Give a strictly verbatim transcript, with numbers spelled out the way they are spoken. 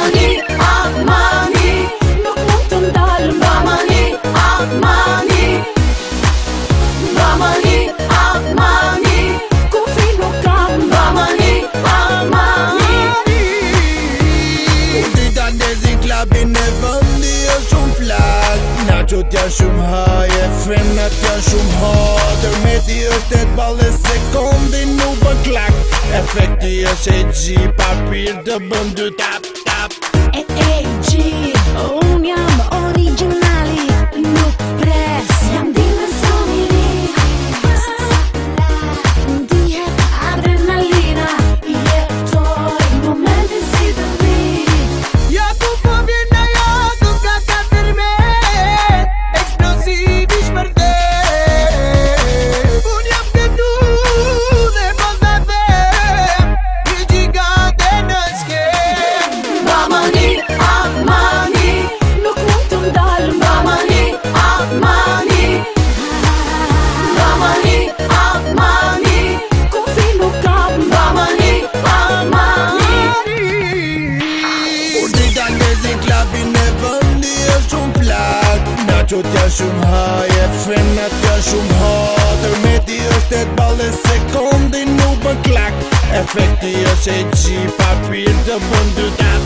Mamani, ah mani, nuk mund të ndalë. Mamani, ah mani, mamani, ah mani, kufi nuk kam. Mamani, ah mani. Dita ndezin klabin e vëndi është shumë flak. Nachot janë shumë haje, frenat janë shumë hot. Tërmeti është e t'balle sekondin nuk bën klak. Efekti është e gji, papir të bën dy tap tap. E e gji, unë jam originali, nuk pres, jam dimensoni. Ndihet adrenalina, jetoj momentin si të vi. Ja ku po vjen ajo, tu ka katër met, eksplosiv i shpërtet. Unë jam këtu dhe po ta them, një gjigante në skem. Mamani, ah mani, nuk mund të ndalë. Mamani, ah mani, mamani, ah mani, kufi nuk kam. Mamani, ah mani. Kur drita ndezin klabin e vëndi është shumë plak. Nachot janë shumë haje, frenat janë shumë hot. Tërmeti është e t'balle sekondin nuk bën klak. Efekti është e gji, papir të bën dy tap